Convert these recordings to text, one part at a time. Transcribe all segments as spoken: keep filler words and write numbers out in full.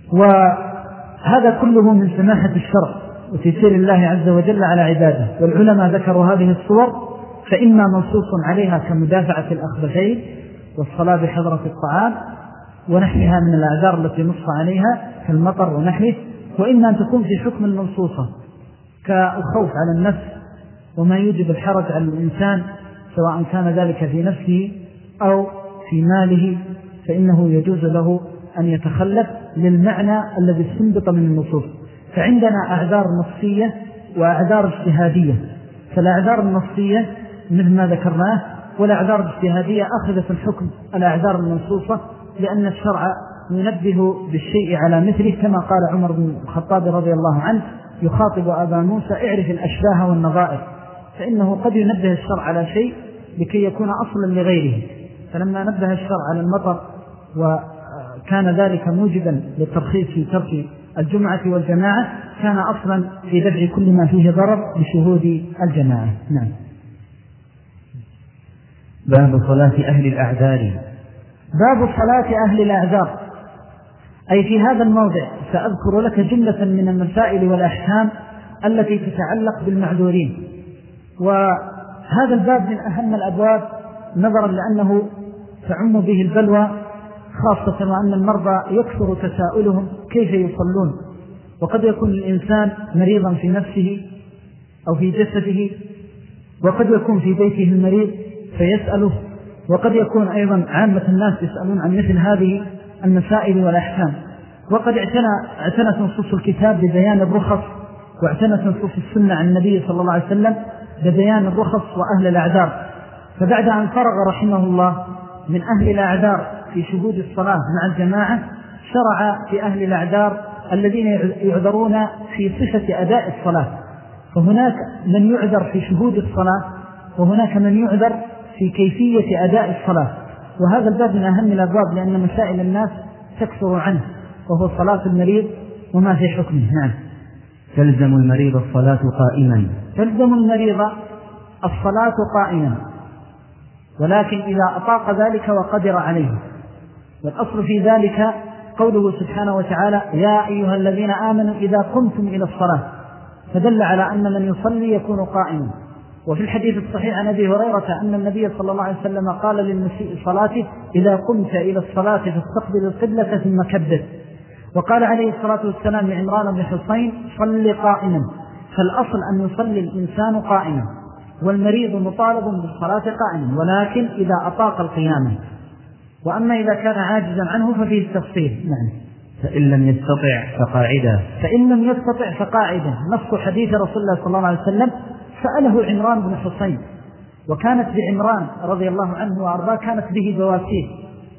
وهذا كله من سماحة الشرع وتيسير الله عز وجل على عباده. والعلماء ذكروا هذه الصور فإما منصوص عليها كمدافعة الأخبثين والصلاة بحضرة الطعام ونحنها من الأعذار التي نص عليها كالمطر ونحنه، وإما أن تكون في حكم المنصوصة كالخوف على النفس وما يوجب الحرج على الإنسان سواء كان ذلك في نفسه أو في ماله، فإنه يجوز له أن يتخلف للمعنى الذي استنبط من النصوص. فعندنا أعذار نصية وأعذار اجتهادية، فالأعذار النصية مثل ما ذكرناه، والأعذار الاجتهادية أخذت الحكم الأعذار المنصوصة، لأن الشرع ينبه بالشيء على مثله، كما قال عمر بن الخطاب رضي الله عنه يخاطب أبا موسى اعرف الأشباه والنظائر، فإنه قد ينبه الشرع على شيء لكي يكون أصلا لغيره. فلما نبه الشرع على المطر وكان ذلك موجبا للترخيص في ترك الجمعة والجماعة، كان أصلا في دفع كل ما فيه ضرر بشهود الجماعة. نعم. باب صلاة أهل الأعذار. باب صلاة أهل الأعذار، أي في هذا الموضع سأذكر لك جملة من المسائل والأحكام التي تتعلق بالمعذورين. وهذا الباب من أهم الأبواب نظرا لأنه تعم به البلوى، خاصة وأن المرضى يكثر تساؤلهم كيف يصلون، وقد يكون الإنسان مريضا في نفسه أو في جسده، وقد يكون في بيته المريض فيسأله، وقد يكون أيضا عامة الناس يسألون عن مثل هذه المسائل والأحكام. وقد اعتنت نصوص الكتاب ببيان الرخص، واعتنت نصوص السنة عن النبي صلى الله عليه وسلم ببيان الرخص وأهل الأعذار. فبعد أن فرغ رحمه الله من أهل الأعذار في شهود الصلاة مع الجماعة، شرع في أهل الأعذار الذين يعذرون في صفة أداء الصلاة. فهناك من يعذر في شهود الصلاة، وهناك من يعذر في كيفية أداء الصلاة. وهذا الباب من أهم الأبواب لأن مسائل الناس تكثر عنه، وهو صلاة المريض وما في حكمه. نعم. تلزم المريض الصلاة قائما. تلزم المريض الصلاة قائما، ولكن إذا أطاق ذلك وقدر عليه. والأصل في ذلك قوله سبحانه وتعالى يا أيها الذين آمنوا إذا قمتم إلى الصلاة، فدل على أن من يصلي يكون قائما. وفي الحديث الصحيح عن أبي هريرة أن النبي صلى الله عليه وسلم قال للمسيء صلاته إذا قمت إلى الصلاة فاستقبل القبلة ثم كبر. وقال عليه الصلاة والسلام لعمران بن حسين صل قائما. فالأصل أن يصلي الإنسان قائما، والمريض مطالب بالصلاة قائما، ولكن إذا أطاق القيام. وأما إذا كان عاجزا عنه ففيه التفصيل. نعم. فإن لم يستطع فقاعدا. فإن لم يستطع فقاعدا، نص حديث رسول الله صلى الله عليه وسلم سأله عمران بن حسين، وكانت بعمران رضي الله عنه وأرضاه كانت به بواسير،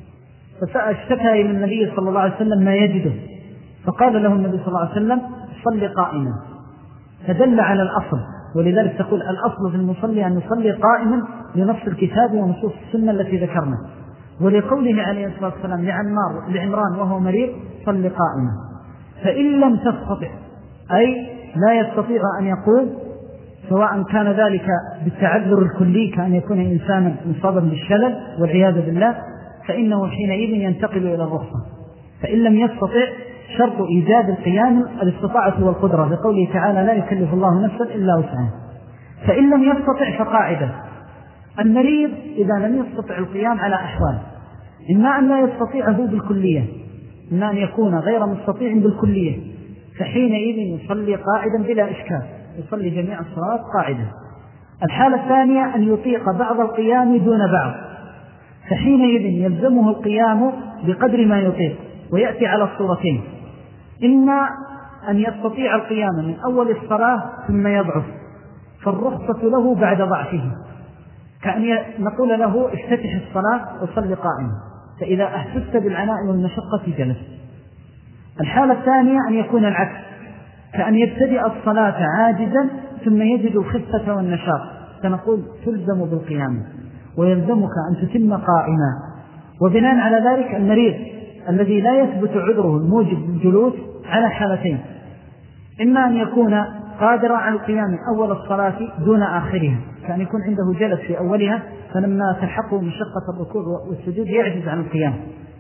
فاشتكى إلى النبي صلى الله عليه وسلم ما يجده، فقال له النبي صلى الله عليه وسلم صل قائما، فدل على الأصل. ولذلك تقول الأصل في المصلي أن يصلي قائما لنص الكتاب ونصوص السنة التي ذكرنا، ولقوله عليه الصلاة والسلام لعمار لعمران وهو مريض صل قائما. فإن لم تستطع أي لا يستطيع أن يقول، سواء كان ذلك بالتعذر الكلي كأن يكون إنسانا مصابا بالشلل والعياذ بالله، فإنه حينئذ ينتقل إلى الرخصة. فإن لم يستطع شرط إيجاد القيام الاستطاعة والقدرة، بقوله تعالى لا يكلف الله نفسا إلا وسعها. فإن لم يستطع فقاعدة. المريض إذا لم يستطع القيام على أحوال، إما أن لا يستطيعه بالكلية، إما أن يكون غير مستطيع بالكلية، فحينئذ يصلي قاعدا بلا إشكال، يصلي جميع الصلاة قاعدا. الحالة الثانية أن يطيق بعض القيام دون بعض، فحينئذ يلزمه القيام بقدر ما يطيق، ويأتي على الصورتين: إما أن يستطيع القيام من أول الصلاة ثم يضعف، فالرخصة له بعد ضعفه، كأن نقول له افتتح الصلاة وصل قائما، فإذا أحسست بالعناء والمشقة جلس. الحالة الثانية أن يكون العكس، كأن يبتدئ الصلاة عاجزا ثم يجد الخفة والنشاط، فنقول تلزم بالقيام ويلزمك أن تتم قائما. وبناء على ذلك المريض الذي لا يثبت عذره الموجب للجلوس على حالتين: إما أن يكون قادرا على القيام أول الصلاة دون آخرها، كأن يكون عنده جلس في أولها فلما تلحقه مشقة الركوع والسجود يعجز عن القيام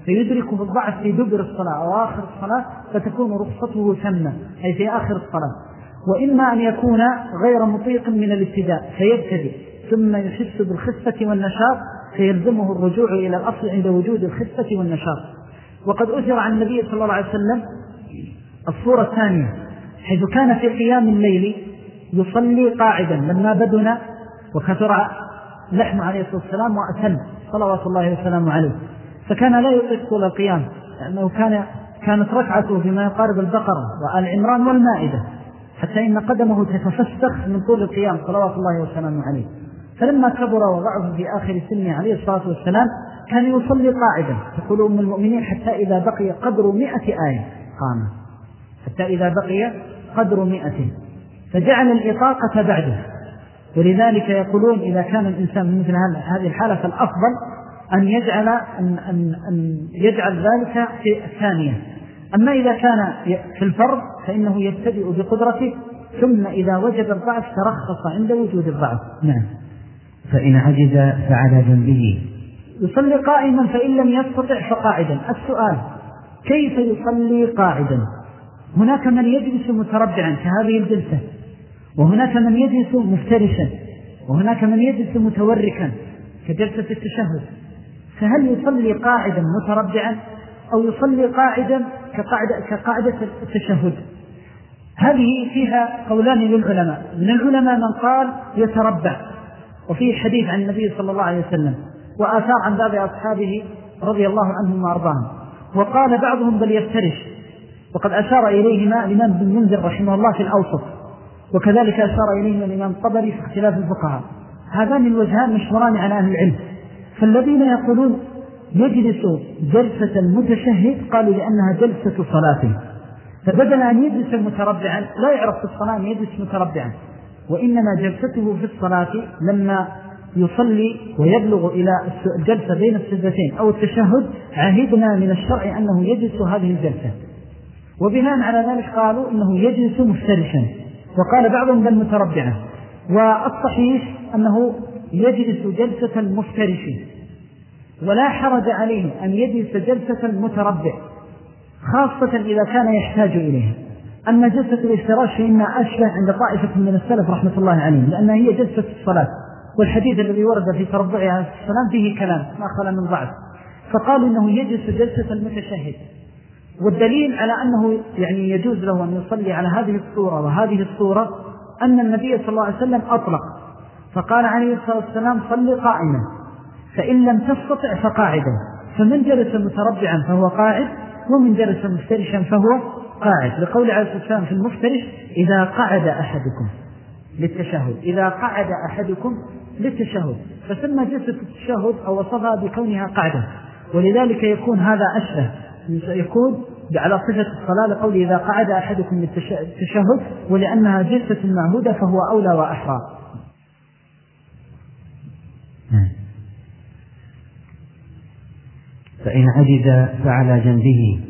فيدركه الضعف في دبر الصلاة أو آخر الصلاة فتكون رخصته ثمة أي في آخر الصلاة. وإما أن يكون غير مطيق من الابتداء فيبتدئ ثم يحس بالخفة والنشاط فيلزمه الرجوع إلى الأصل عند وجود الخفة والنشاط. وقد أثر عن النبي صلى الله عليه وسلم الصورة الثانية حيث كان في قيام الليل يصلي قاعدا لما بدنا وكثر لحم عليه الصلاة والسلام وأتم صلوات الله وسلامه عليه، فكان لا يطيق طول القيام لأنه كان كانت ركعته فيما يقارب البقرة وآل عمران والمائدة حتى إن قدمه تتفسخ من طول القيام صلوات الله وسلامه عليه. فلما كبر وضعه في آخر سنه عليه الصلاة والسلام كان يصلي قاعدا، تقول أم المؤمنين حتى إذا بقي قدر مئة آية قام، حتى إذا بقي قدر مئة فجعل الإطاقة بعده. ولذلك يقولون إذا كان الإنسان مثل هذه الحالة فالأفضل أن يجعل, أن أن أن يجعل ذلك في الثانية. أما إذا كان في الفرض فإنه يبتدئ بقدرته ثم إذا وجد الضعف ترخص عند وجود الضعف. نعم. فإن عجز فعلى جنبه يصلي قائما فإن لم يستطع فقاعدا. السؤال كيف يصلي قاعدا؟ هناك من يجلس متربعا كهذه الجلسة، وهناك من يجلس مفترشا، وهناك من يجلس متوركا كجلسة التشهد، فهل يصلي قاعدا متربعا أو يصلي قاعدا كقاعدة, كقاعدة التشهد؟ هذه فيها قولان للعلماء. من العلماء من قال يتربع، وفيه حديث عن النبي صلى الله عليه وسلم وآثار عن بعض أصحابه رضي الله عنهم وأرضاهم. وقال بعضهم بل يفترش، وقد أشار إليهما الإمام بن منذر رحمه الله في الأوسط، وكذلك أشار إليهما الإمام الطبري في اختلاف الفقهاء. هذان الوجهان مشهوران على أهل العلم. فالذين يقولون يجلس جلسة المتشهد قالوا لأنها جلسة صلاة، فبدل أن يجلس متربعا لا يعرف في الصلاة أن يجلس متربعا، وإنما جلسته في الصلاة لما يصلي ويبلغ إلى الجلسة بين السجدتين أو التشهد عهدنا من الشرع أنه يجلس هذه الجلسة، وبناء على ذلك قالوا إنه يجلس مفترشا، وقال بعضهم بل متربعا. والصحيح أنه يجلس جلسة المفترش، ولا حرج عليه أن يجلس جلسة المتربع خاصة إذا كان يحتاج إليها. أما جلسة الافتراش فإنها أشبه عند طائفة من السلف رحمة الله عليهم، لأنها هي جلسة الصلاة، والحديث الذي ورد في تربعها عليه السلام فيه كلام ما خلا من ضعف، فقالوا إنه يجلس جلسة المتشهد. والدليل على أنه يعني يجوز له أن يصلي على هذه الصورة وهذه الصورة أن النبي صلى الله عليه وسلم أطلق فقال عليه الصلاة والسلام صلي قائما، فإن لم تستطع فقاعدا، فمن جلس متربعا فهو قاعد، ومن جلس مفترشا فهو قاعد، لقول عليه الصلاة والسلام في المفترش إذا قعد أحدكم للتشهد، إذا قعد أحدكم للتشهد، فسمى جلسة التشهد أو وصفها بكونها قعدة، ولذلك يكون هذا أشبه، يكون على صفة الصلاة لقول إذا قعد أحدكم للتشهد، ولأنها جلسة معهودة فهو أولى وأحرى. فإن عجز فعلى جنبه.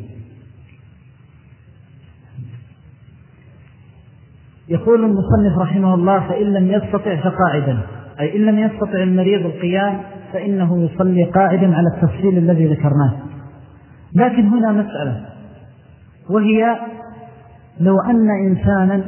يقول المصنف رحمه الله فإن لم يستطع فقاعدا، أي إن لم يستطع المريض القيام فإنه يصلي قاعدا على التفصيل الذي ذكرناه. لكن هنا مسألة، وهي لو أن إنسانا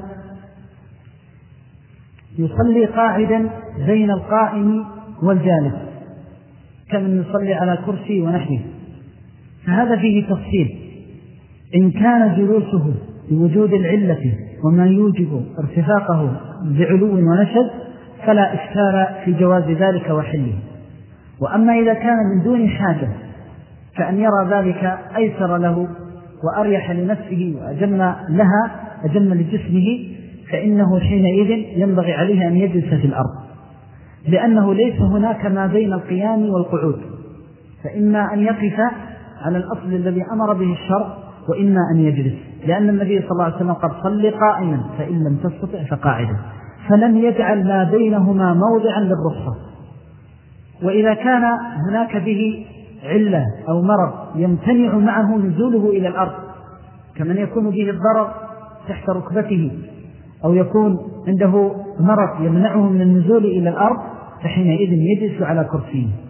يصلي قاعدا بين القائم والجالس كمن يصلي على كرسي ونحوه، فهذا فيه تفصيل. إن كان جلوسه بوجود العلة وما يوجب ارتفاقه بعلو ونشد فلا إشكال في جواز ذلك وحله. وأما إذا كان من دون حاجة كأن يرى ذلك أيسر له وأريح لنفسه وأجم لها أجم لجسمه، فإنه حينئذ ينبغي عليه أن يجلس في الأرض، لأنه ليس هناك ما بين القيام والقعود، فإما أن يقف على الأصل الذي أمر به الشرع وإما أن يجلس، لأن النبي صلى الله عليه وسلم قد صلي قائما فإن لم تستطع فقاعدا، فلم يجعل ما بينهما موضعا للرخصة. وإذا كان هناك به علة أو مرض يمتنع معه نزوله إلى الأرض، كمن يكون به الضرر تحت ركبته أو يكون عنده مرض يمنعه من النزول إلى الأرض، فحينئذ يجلس على كرسيه.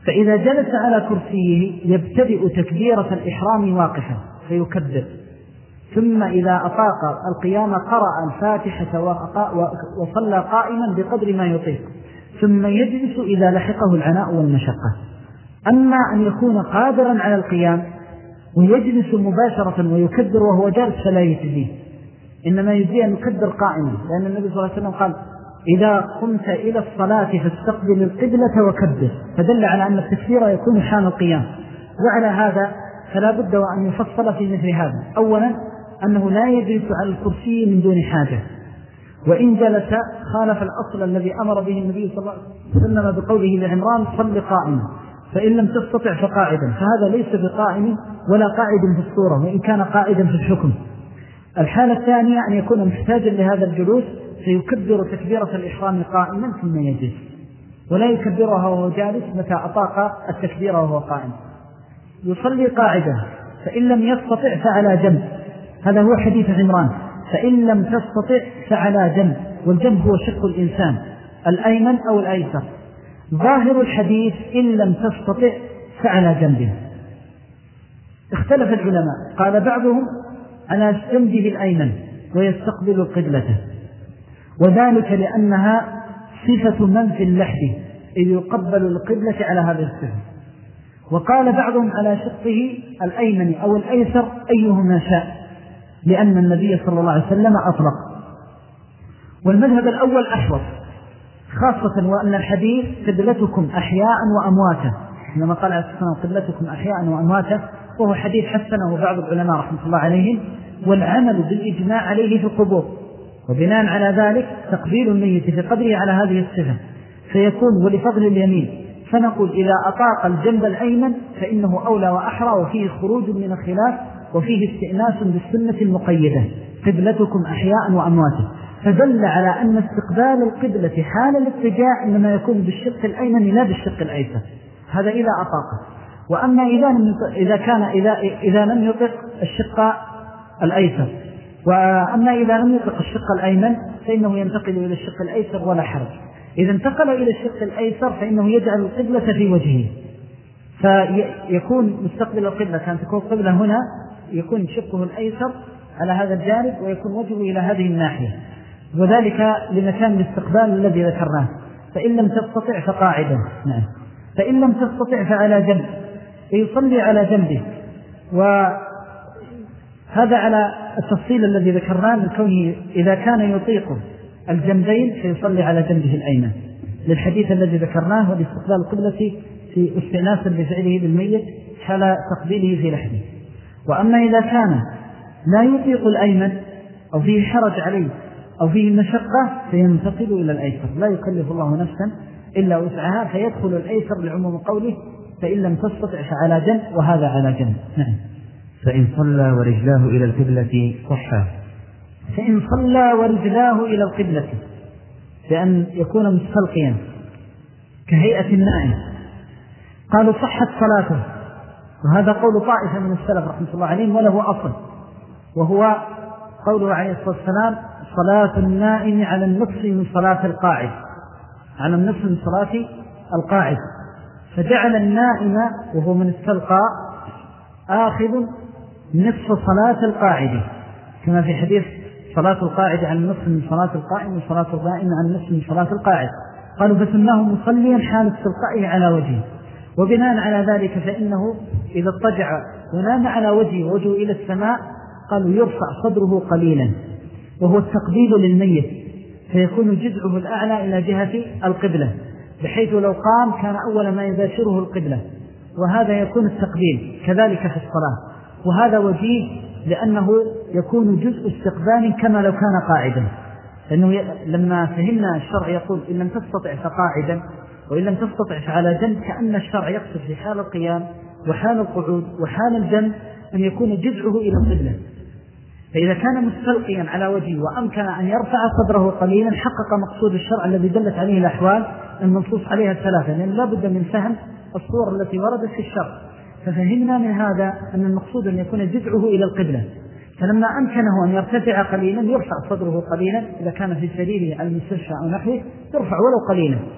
فإذا جلس على كرسيه يبتدئ تكبيرة الإحرام واقفا فيكبر، ثم إذا أطاق القيام قرأ الفاتحة وصلى قائما بقدر ما يطيق، ثم يجلس إذا لحقه العناء والمشقة. أما أن يكون قادرا على القيام ويجلس مباشرة ويكبر وهو جالس فلا يجزيه، إنما يجزيه أن يكبر قائما، لأن النبي صلى الله عليه وسلم قال إذا قمت إلى الصلاة فاستقبل القبلة وكبر، فدل على أن التكبير يكون حال القيام. وعلى هذا فلا بد وأن يفصل في مثل هذا. أولا أنه لا يجلس على الكرسي من دون حاجة، وإن جلس خالف الأصل الذي أمر به النبي صلى الله عليه وسلم بقوله لعمران صل قائما، فإن لم تستطع فقاعدا، فهذا ليس بقائم ولا قاعد في الصورة، وإن كان قاعدا في الحكم. الحالة الثانية أن يكون محتاجا لهذا الجلوس فيكبر تكبيرة الإحرام قائما ثم يجلس، ولا يكبرها وهو جالس متى أطاق التكبير وهو قائم. يصلي قاعدة، فإن لم يستطع فعلى جنب، هذا هو حديث عمران، فإن لم تستطع فعلى جنب، والجنب هو شق الإنسان الأيمن أو الأيسر. ظاهر الحديث إن لم تستطع فعلى جنبه. اختلف العلماء، قال بعضهم على جنبه الأيمن ويستقبل القبلة، وذلك لأنها صفة من في اللحد إذ يقبل القبلة على هذا الصفة. وقال بعضهم على شقه الأيمن أو الأيسر أيهما شاء، لأن النبي صلى الله عليه وسلم أطلق. والمذهب الأول أحوط، خاصة وأن الحديث قبلتكم أحياء وأمواتا، لما قال عليه الصلاة والسلام قبلتكم أحياء وأمواتا، وهو حديث حسنه بعض العلماء رحمه الله عليهم، والعمل بالإجماع عليه في القبور. وبناء على ذلك تقبيل الميت في قبره على هذه الصفة فيكون ولفضل اليمين، فنقول إذا أطاق الجنب الأيمن فإنه أولى وأحرى، وفيه خروج من الخلاف، وفيه استئناس بالسنة المقيدة قبلتكم أحياء وأمواتا، فدل على أن استقبال القبلة حال الاتجاه إنما يكون بالشق الأيمن لا بالشق الأيسر، هذا إذا أطاق. وأما إذا, إذا كان إذا, إذا لم يطق الشق الأيسر، وأما إذا لم يطق الشق الأيمن فإنه ينتقل إلى الشق الأيسر ولا حرج. إذا انتقل إلى الشق الأيسر فإنه يجعل القبلة في وجهه، فيكون مستقبل القبلة، كانت تكون قبلة هنا يكون شقه الأيسر على هذا الجانب ويكون وجهه إلى هذه الناحية، وذلك لمكان الاستقبال الذي ذكرناه. فإن لم تستطع فقاعدا، نعم. فإن لم تستطع فعلى جنب، فيصلي على جنبه. وهذا على التفصيل الذي ذكرناه من كونه إذا كان يطيق الجنبين فيصلي على جنبه الأيمن، للحديث الذي ذكرناه ولاستقبال القبلة في استئناس بفعله بالميت حال تقبيله في لحده. وأما إذا كان لا يطيق الأيمن أو فيه حرج عليه أو فيه مشقة فينتقل إلى الأيسر، لا يكلف الله نفسا إلا وسعها، فيدخل الأيسر لعموم قوله فإن لم تستطع فعلى جنب، وهذا على جنب. نعم. فإن صلى ورجلاه إلى القبلة صحى. فإن صلى ورجلاه إلى القبلة، بأن يكون مستلقيا كهيئة النائم، قالوا صحت صلاته، وهذا قول طائفة من السلف رحمة الله عليهم وله أصل، وهو قوله عليه الصلاة والسلام صلاة النائم على النصف من صلاة القاعد، على النصف من صلاة القاعد، فجعل النائم وهو من استلقى آخذ نصف صلاة القاعد، كما في حديث صلاة القاعد على النصف من صلاة القائم وصلاة القائم على النصف من صلاة القاعد. قالوا فسماه مصليا حال استلقائه على وجهه. وبناء على ذلك فإنه إذا اضطجع ونام على وجهه ووجهه إلى السماء قالوا يرفع صدره قليلا، وهو التقبيل للميت، فيكون جذعه الأعلى إلى جهة القبلة، بحيث لو قام كان أول ما يباشره القبلة، وهذا يكون التقبيل كذلك في الصلاة. وهذا وجيه لأنه يكون جزء استقبال كما لو كان قاعدا، لأنه لما فهمنا الشرع يقول إن لم تستطع فقاعدا وإن لم تستطع فعلى جنب، كأن الشرع يقصد في حال القيام وحال القعود وحال الجنب أن يكون جذعه إلى القبلة. فإذا كان مستلقيا على وجهه وأمكن أن يرفع صدره قليلا حقق مقصود الشرع الذي دلت عليه الأحوال المنصوص عليها الثلاثة، لأن لا بد من فهم الصور التي وردت في الشرع. ففهمنا من هذا أن المقصود أن يكون جذعه إلى القبلة، فلما أمكنه أن يرتفع قليلا يرفع صدره قليلا، إذا كان في سريره على المستشفى أو نحوه يرفع ولو قليلا.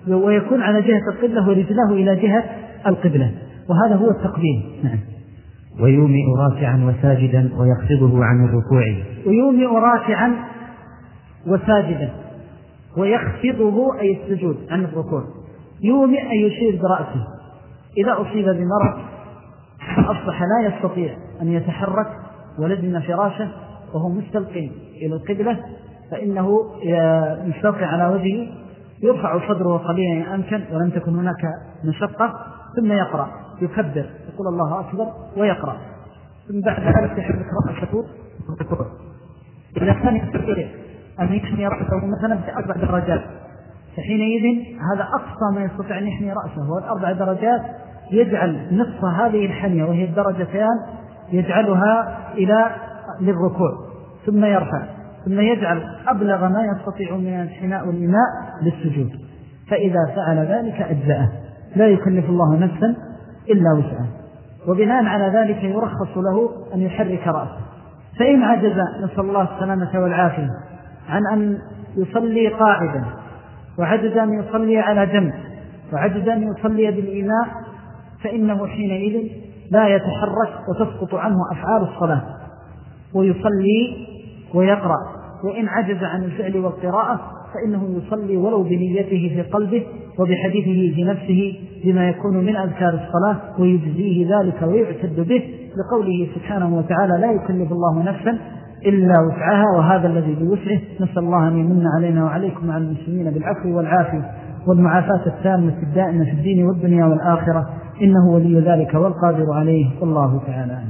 ويكون على جهة القبلة ورجله إلى جهة القبلة، وهذا هو التقبيل. نعم. ويومئ راكعا وساجدا ويخفضه عن الركوع. ويومئ راكعا وساجدا ويخفضه أي السجود عن الركوع. يومئ أن يشير برأسه، إذا أصيب بمرض فأصبح لا يستطيع أن يتحرك ولزم فراشه وهو مستلقي إلى القبلة، فإنه يستلقي على وجهه، يرفع صدره قليلا إن أمكن ولم تكن هناك مشقة، ثم يقرأ، يكبر، يقول الله أكبر ويقرأ، ثم بعد ذلك يحرك رأسه الركوع. إذا كان يستطيع أن يحمي رأسه مثلا بأربع درجات، فحينئذ هذا أقصى ما يستطيع أن يحمي رأسه، والأربع درجات يجعل نصف هذه الحمية وهي الدرجتان يجعلها إلى للركوع، ثم يرفع، ثم يجعل أبلغ ما يستطيع من الانحناء والإيماء للسجود. فإذا فعل ذلك أجزأه، لا يكلف الله نفسا إلا وسعها. وبناء على ذلك يرخص له أن يحرك رأسه. فإن عجز نسأل الله السلامة والعافية عن أن يصلي قاعدا، وعجز أن يصلي على جنب، وعجز أن يصلي بالإيماء، فإنه حينئذ لا يتحرك وتسقط عنه أفعال الصلاة، ويصلي ويقرأ. وإن عجز عن الفعل والقراءة فإنه يصلي ولو بنيته في قلبه وبحديثه في نفسه بما يكون من أذكار الصلاة، ويجزيه ذلك ويعتد به، لقوله سبحانه وتعالى لا يكلف الله نفسا إلا وسعها، وهذا الذي بوسعه. نسأل الله أن يمن علينا وعليكم وعلى المسلمين بالعفو والعافية والمعافاة التامة الدائمة في الدين والدنيا والآخرة، إنه ولي ذلك والقادر عليه، والله تعالى عنه.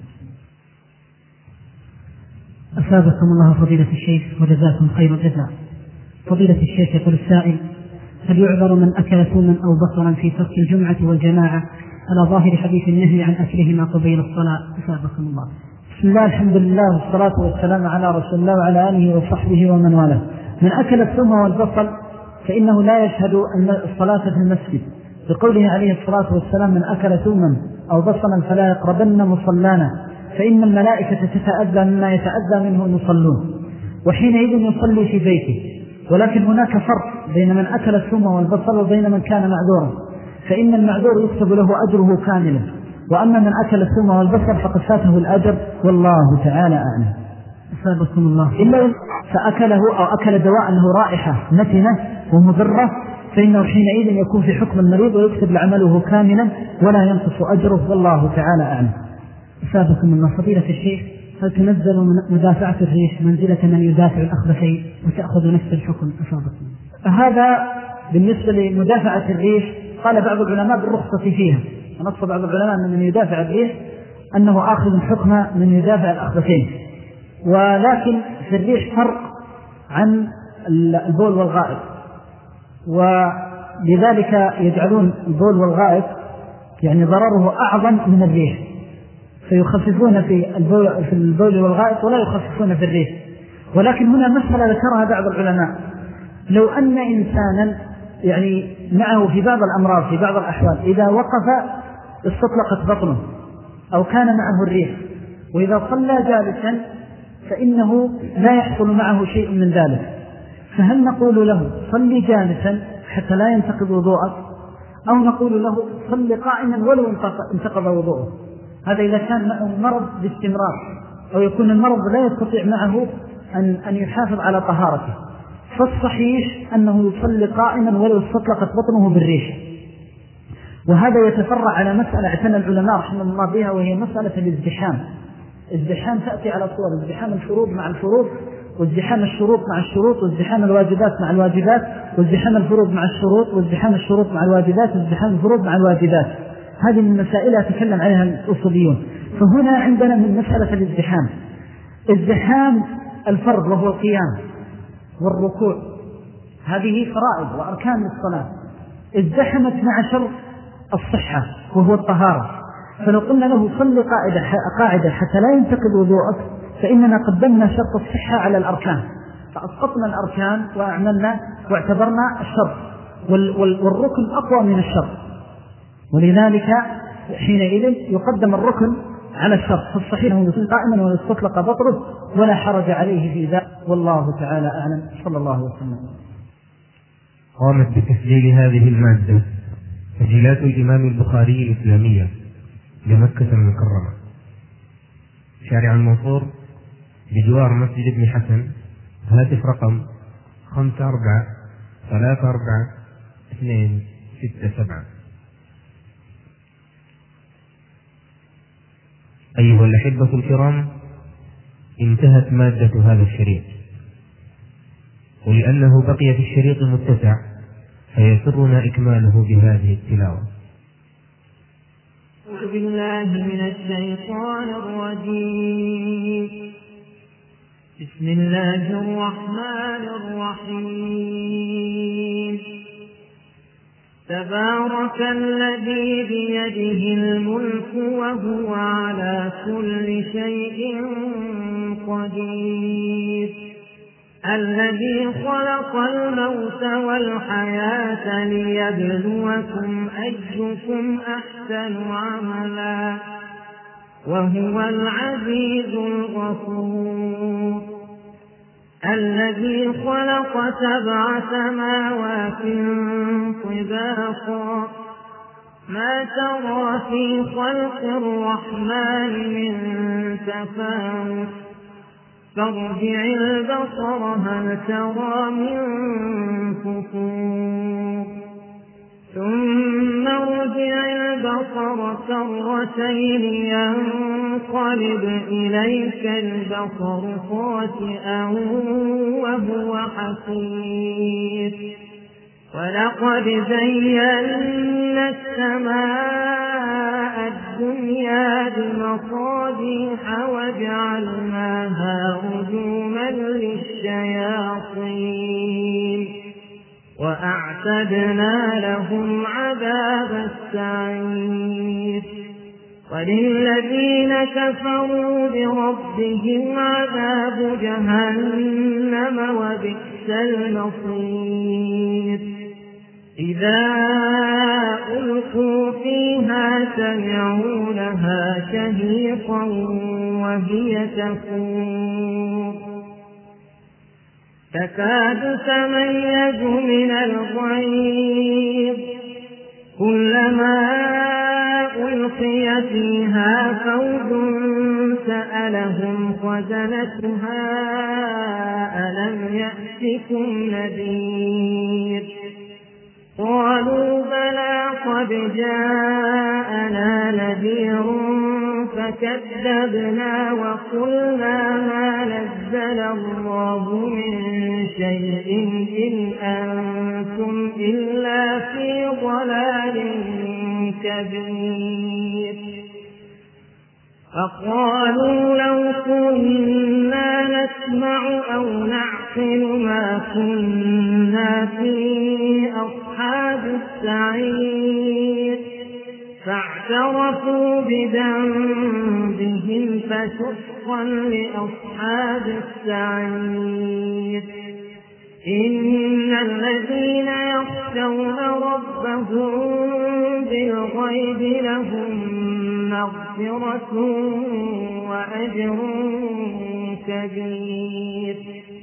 أثابكم الله فضيلة الشيخ وجزاكم خير الجزاء. فضيلة الشيخ يقول السائل: هل يعذر من أكل ثوما أو بصرا في ترك الجمعة والجماعة على ظاهر حديث النهي عن أكلهما قبيل الصلاة؟ أثابكم الله. بسم الله، الحمد لله، والصلاة والسلام على رسول الله وعلى آله وصحبه ومن والاه. من أكل الثوم والبصل فإنه لا يشهد الصلاة في المسجد، بقوله عليه الصلاة والسلام: من أكل ثوما أو بصلا فلا يقربن مصلانا، فإن الملائكة تتأذى مما يتأذى منه المصلون، وحينئذ يصلي في بيته. ولكن هناك فرق بين من أكل الثوم والبصل وبين من كان معذورا، فإن المعذور يكتب له أجره كاملا، وأما من أكل الثوم والبصل فقد فاته الأجر، والله تعالى أعلم. أثابكم الله. إلا فأكله أو أكل دواء له رائحة نتنة ومضرة، فإنه حينئذ يكون في حكم المريض ويكتب لعمله كاملا ولا ينقص أجره، والله تعالى أعلم. أثابكم الله. فضيلة الشيخ، هل تنزل من مدافعة الريش منزلة من يدافع الأخبثين وتأخذ نفس الحكم؟ أثابكم. هذا بالنسبة لمدافعة الريش قال بعض العلماء بالرخصة فيها، ونص بعض العلماء أن من يدافع الريش أنه آخذ حكم من يدافع الأخبثين. ولكن في الريش فرق عن البول والغائط، ولذلك يجعلون البول والغائط يعني ضرره أعظم من الريش، فيخففون في البول, في البول والغائط ولا يخففون في الريش. ولكن هنا مسألة ذكرها بعض العلماء: لو أن إنسانا يعني معه في بعض الأمراض في بعض الأحوال إذا وقف استطلقت بطنه أو كان معه الريح، وإذا صلى جالسا فإنه لا يحصل معه شيء من ذلك، فهل نقول له صلي جالسا حتى لا ينتقض وضوءك، أو نقول له صلي قائما ولو انتقض وضوءه؟ هذا إذا كان معه مرض باستمرار، أو يكون المرض لا يستطيع معه أن, أن يحافظ على طهارته. فالصحيح أنه يصلي قائما ولو استطلقت بطنه بالريش. وهذا يتفرع على مسألة اعتنى العلماء رحمه الله بها، وهي مسألة الازدحام. ازدحام تأتي على صور: ازدحام الفروض مع الفروض، وازدحام الشروط مع الشروط، وازدحام الواجبات مع الواجبات، وازدحام الفروض مع الشروط، وازدحام الشروط مع الواجبات، وازدحام الفروض مع الواجبات. هذه من المسائل يتكلم عليها الأصوليون. فهنا عندنا من مسألة الازدحام ازدحام الفرض وهو القيام والركوع، هذه فرائض وأركان الصلاة، ازدحمت مع شرط الصحة وهو الطهارة. فلو قلنا له صل قاعدة, قاعدة حتى لا ينتقض وضوءك، فإننا قدمنا شرط الصحة على الأركان، فأسقطنا الأركان وأعملنا واعتبرنا الشرط، والركن أقوى من الشرط، ولذلك حينئذ يقدم الركن على الشرط. فالصحيح أنه يصل قائما ويستطلق بطره ولا حرج عليه في ذلك، والله تعالى أعلم. صلى الله وسلم. قامت بتسجيل هذه المادة تسجيلات الإمام البخاري الإسلامية لمكة المكرمة، شارع المنصور بجوار مسجد ابن حسن. هاتف رقم خمسة أربعة ثلاثة أربعة اثنين ستة سبعة. أيها الأحبة الكرام، انتهت مادة هذا الشريط، ولأنه بقي في الشريط متسع فيسرنا إكماله بهذه التلاوة. أعوذ بالله من الشيطان الرجيم. بسم الله الرحمن الرحيم. تبارك الذي بيده الملك وهو على كل شيء قدير، الذي خلق الموت والحياة ليبلوكم أيكم أحسن عملا وهو العزيز الغفور، الذي خلق سبع سماوات طباقا ما ترى في خلق الرحمن من تفاوت، فارجع البصر هل ترى من فطور، ثم ارجع البصر كرتين ينقلب إليك البصر خاسئا وهو حسير، ولقد زينا السماء الدنيا بمصابيح وجعلناها رجوما للشياطين وأعتدنا لهم عذاب السعير، وللذين كفروا بربهم عذاب جهنم وبئس المصير، إذا ألقوا فيها سمعوا لها شهيقا وهي تفور، تكاد تميز من الغيظ، كلما ألقي فيها فوج سألهم خزنتها ألم يأتكم نذير، قالوا بلى قد جاءنا نذير فكذبنا وقلنا ما نزل الله من شيء إن أنتم إلا في ضلال كبير، فقالوا لو كنا نسمع أو نعقل ما كنا في أصحاب السعير، فاعترفوا بذنبهم فسحقا لأصحاب السعير، إن الذين يخشون ربهم بالغيب لهم مغفرة وأجر كبير،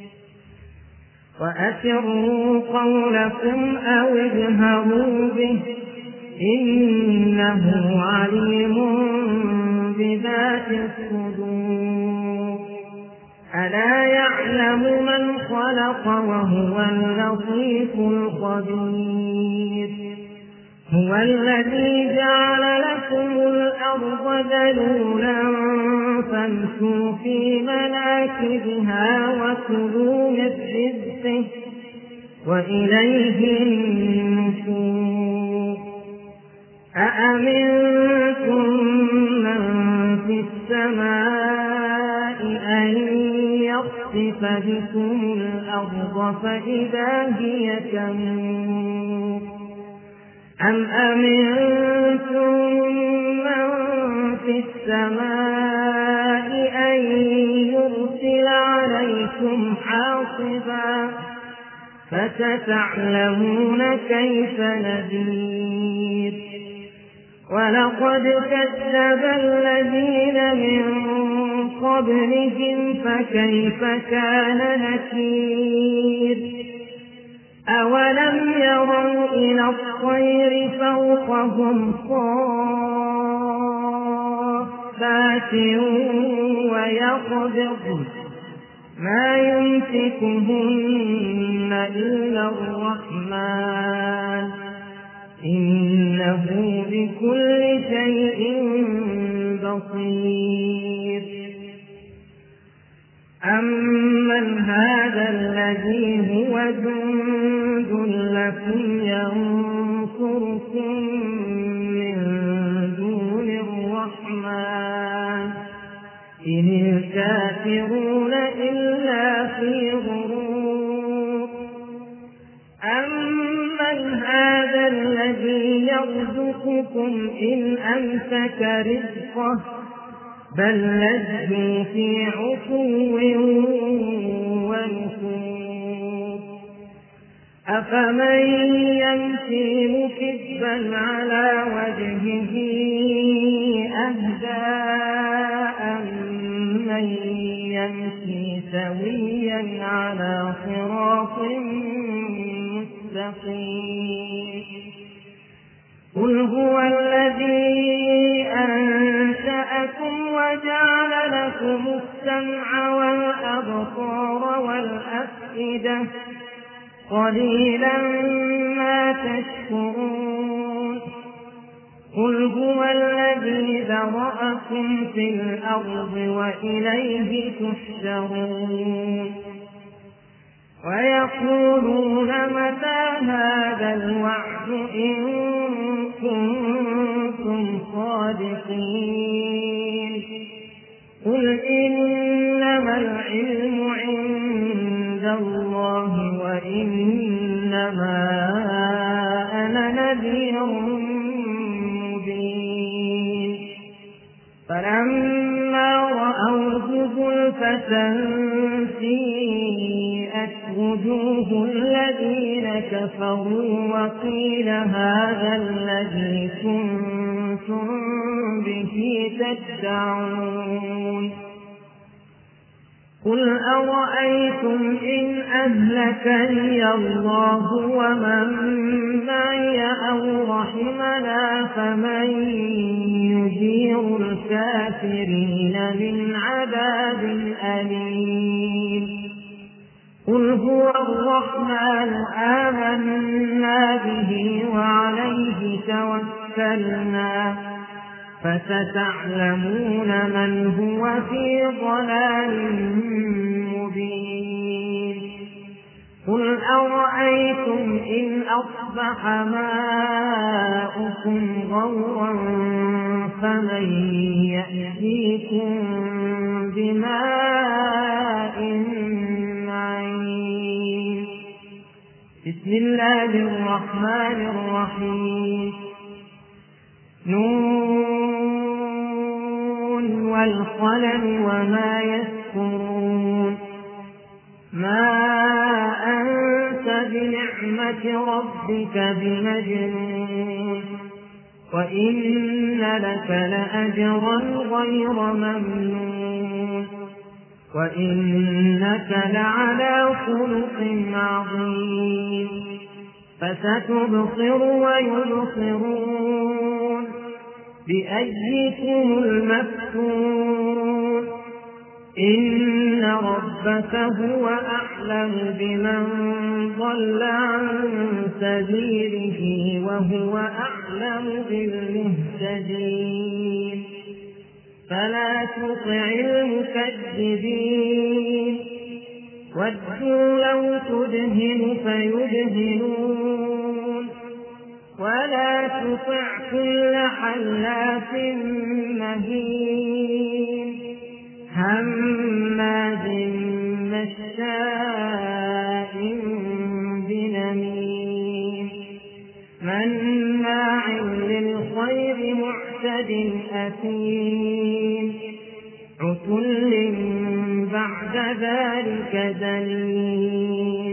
وأسروا قولكم أو اجهروا به إنه عليم بذات الصدور، ألا يعلم من خلق وهو اللطيف الخبير، هو الذي جعل لكم الأرض ذلولا فامشوا في مناكبها وكلوا من رزقه وإليه النشور، أأمنتم من في السماء أن يخسف بكم الأرض فإذا هي تمور، أم أمنتم من في السماء أن يرسل عليكم حاصبا فستعلمون كيف نذير، ولقد كذب الذين من قبلهم فكيف كان نكير، أولم يروا إلى الطير فوقهم صافات ويقبضن ما يمسكهن إلا الرحمن إنه بكل شيء بصير. أمن هذا الذي هو جند لكم ينصركم من دون الرحمن إن الكافرون إلا في غرور. أمن هذا الذي يرزقكم إن أمسك رزقه بل لجوا في عتو ونفور. أفمن يمشي مكبا على وجهه أهدى أمن يمشي سويا على صراط مستقيم. قل هو الذي أنشأكم وجعل لكم السمع والأبصار والأفئدة قليلا ما تشكرون. قل هو الذي ذرأكم في الأرض وإليه تحشرون. ويقولون متى هذا الوعد إن كنتم صادقين. قل إنما العلم عند الله وإنما أنا نذير مبين. فلما رأوه زلفة سيئت وجوه الذين كفروا وقيل هذا الذي كنتم به تدعون. قل أرأيتم إن أهلكني الله ومن معي أو رحمنا فمن يجير الكافرين من عذاب أليم. قل هو الرحمن آمنا به وعليه توكلنا فستعلمون من هو في ضلال مبين. قل أرأيتم إن أصبح ماؤكم غورا فمن يأتيكم بماء معين. بسم الله الرحمن الرحيم. نون والقلم وما يسطرون. ما أنت بنعمة ربك بمجنون وإن لك لأجرا غير ممنون وإنك لعلى خلق عظيم. فستبصر ويبصرون بأيكم المفتون. إن ربك هو أعلم بمن ضل عن سبيله وهو أعلم بالمهتدين. فلا تطع المكذبين ودوا لو تدهن فيدهنون ولا تطع كل حلاف مهين هماز مشاء بنميم مناع للخير معتد أثيم عتل بعد ذلك زنيم.